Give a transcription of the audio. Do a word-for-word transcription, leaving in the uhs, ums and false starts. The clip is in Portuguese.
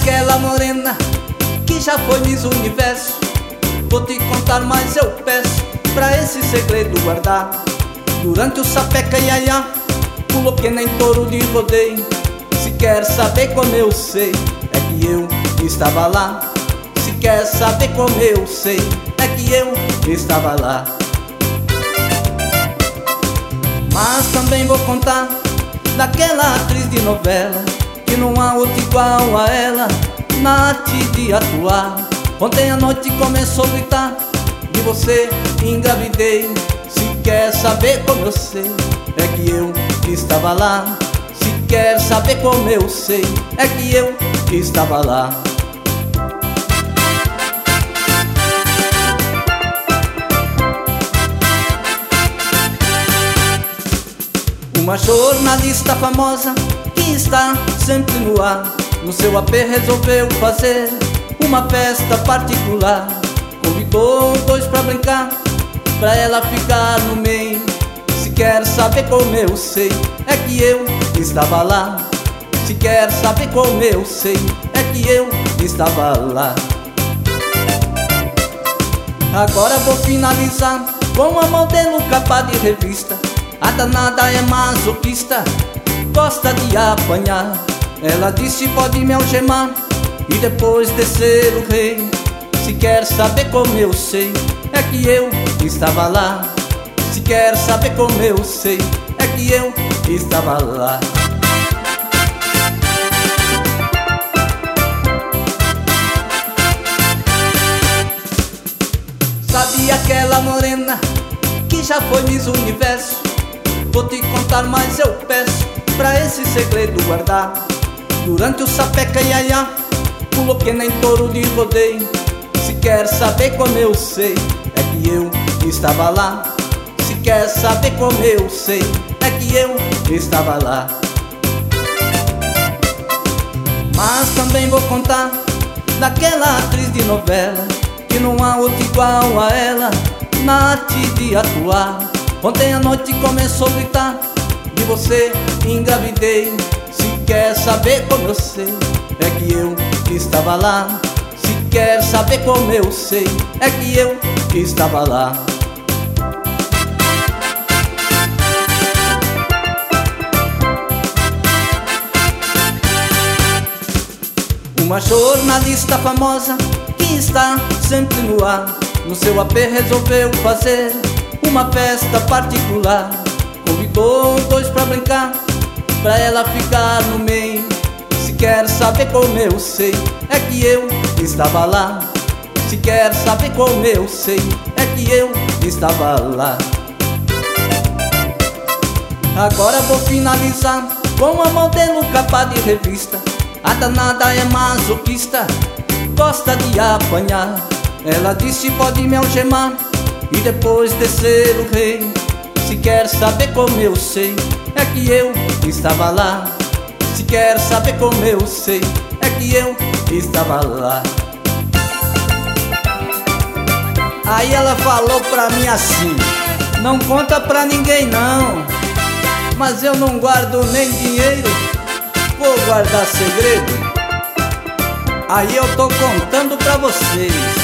aquela morena que já foi Miss Universo. Vou te contar, mas eu peço pra esse segredo guardar. Durante o sapeca iaiá, pulou que nem touro de rodeio. Se quer saber como eu sei, é que eu estava lá. Se quer saber como eu sei, é que eu estava lá. Mas também vou contar daquela atriz de novela que não há outra igual a ela na arte de atuar. Ontem à noite começou a gritar: de você engravidei. Se quer saber como eu sei, é que eu estava lá. Se quer saber como eu sei, é que eu estava lá. Uma jornalista famosa que está sempre no ar, no seu A P resolveu fazer uma festa particular. Convidou dois pra brincar, pra ela ficar no meio. Se quer saber como eu sei, é que eu estava lá. Se quer saber como eu sei, é que eu estava lá. Agora vou finalizar com uma modelo capa de revista. A danada é masoquista, gosta de apanhar. Ela disse: pode me algemar e depois descer o rei. Se quer saber como eu sei, é que eu estava lá. Se quer saber como eu sei, é que eu estava lá. Sabe aquela morena que já foi Miss Universo? Vou te contar, mas eu peço pra esse segredo guardar. Durante o sapeca iaiá, pulou que nem touro de rodeio. Se quer saber como eu sei, é que eu estava lá. Se quer saber como eu sei, é que eu estava lá. Mas também vou contar daquela atriz de novela que não há outra igual a ela na arte de atuar. Ontem à noite começou a gritar: de você engravidei. Se quer saber como eu sei, é que eu estava lá. Se quer saber como eu sei, é que eu estava lá. Uma jornalista famosa que está sempre no ar, no seu A P resolveu fazer uma festa particular. Convidou dois pra brincar, pra ela ficar no meio. Se quer saber como eu sei, é que eu estava lá. Se quer saber como eu sei, é que eu estava lá. Agora vou finalizar com uma modelo capa de revista. A danada é masoquista, gosta de apanhar. Ela disse: pode me algemar e depois descer o rei. Se quer saber como eu sei, é que eu estava lá. Se quer saber como eu sei, é que eu estava lá. Aí ela falou pra mim assim: não conta pra ninguém não, mas eu não guardo nem dinheiro, vou guardar segredo. Aí eu tô contando pra vocês.